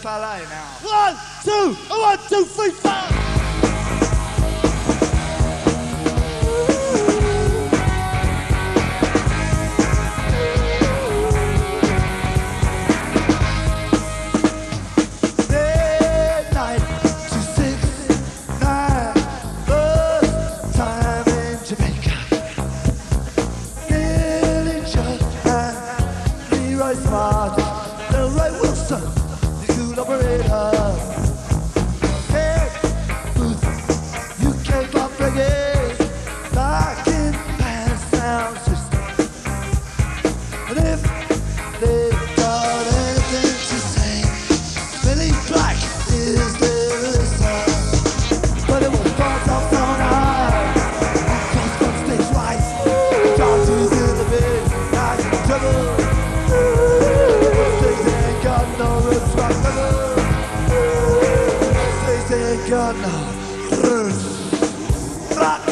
ballet now. 1, 2, 1, 2, 3, 4. Smart, the right Wilson, the cool operator. Hey, Booth, UK pop reggae, back in past sound system. And if they've got anything to say, Billy Black is their listener. But it was brought up on high, cross on stage right, Darcy's in the bed, not in trouble. Got no roots. Rock,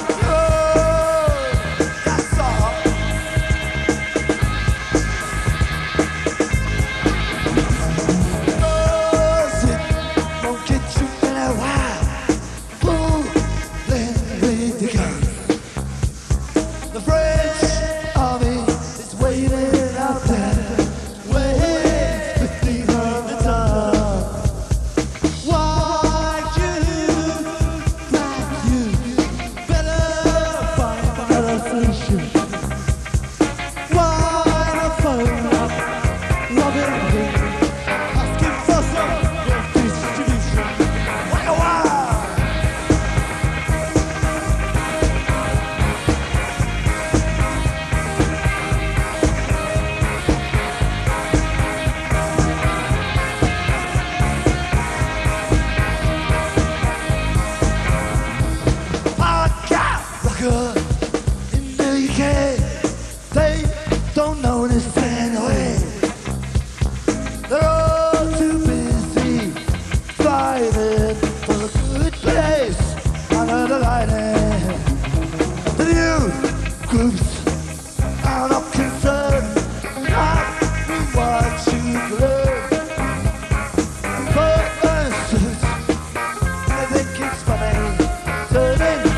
that's all. It won't get you anywhere. Fooling with the gun. The French army is waiting out there, weighing 1,500 tons. In the UK, they don't notice anyway. They're all too busy fighting for a good place under the lighting. The new groups are not concerned, not with what you learn. But the suits, they think it's funny, turning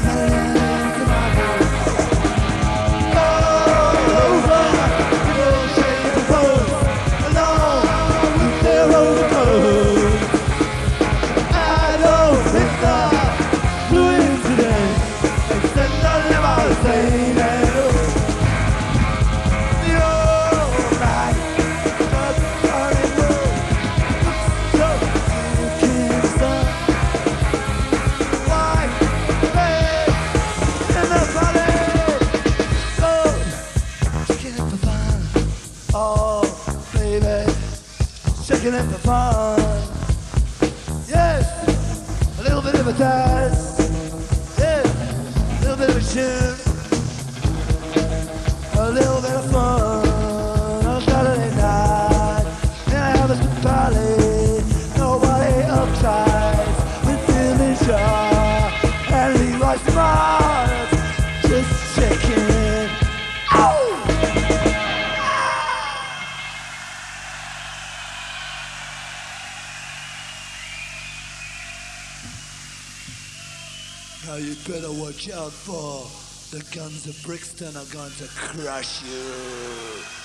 checking it for fun. Yes, a little bit of a dance. Yes, a little bit of a tune. A little bit of fun on Saturday night. And I have a party. Nobody uptight with Billy Shaw and Leroy Smart. Just checking. Ow! Now you better watch out for the guns of Brixton are going to crush you.